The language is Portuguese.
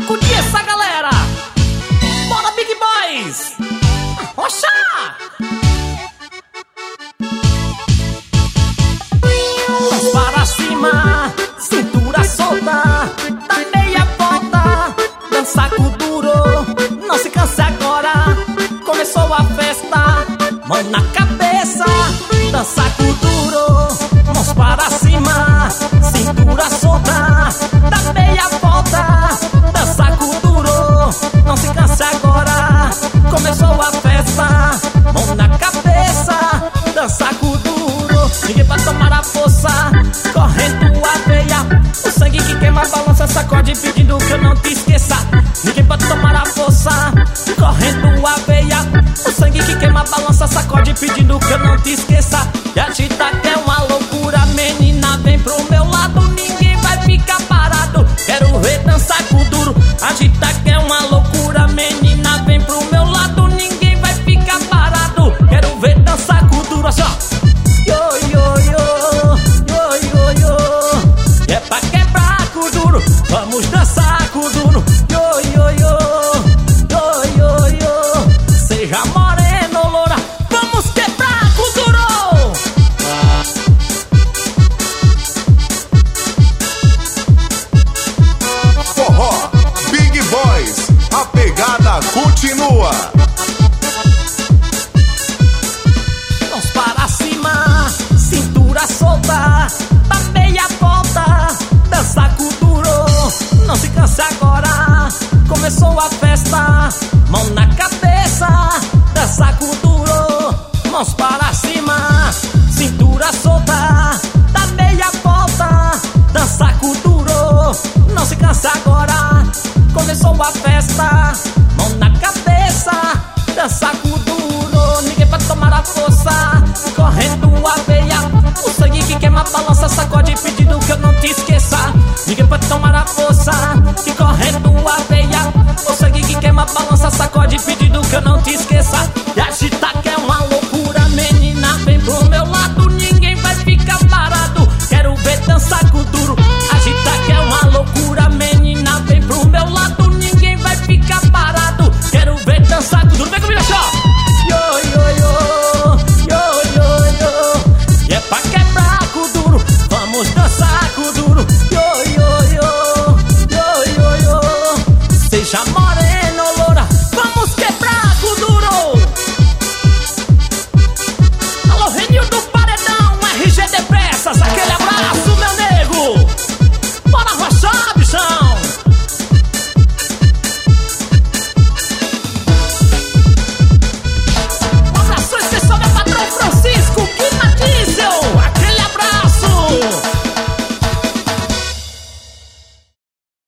sacudir essa galera. Bora, Big Boys! Rocha! Mãos para cima, cintura solta, dá meia volta, dança com duro, não se canse agora. Começou a festa, mão na cabeça, dança com duro, mãos para cima, cintura solta, dá meia volta, dança com duro, não se canse agora. Começou a festa, mão na cabeça, dança com duro. Ninguém vai tomar a força, correndo a veia. O sangue que queima balança, sacode pedindo que eu não te esqueça. Ninguém pode tomar a força, correndo a veia. O sangue que queima balança, sacode pedindo que eu não te esqueça. E agita que é uma loucura, menina, vem pro meu lado, ninguém vai ficar parado. Quero ver dançar com duro. Agita que é uma loucura, menina, vem pro meu lado, ninguém vai ficar parado. Quero ver dançar com duro, assim ó.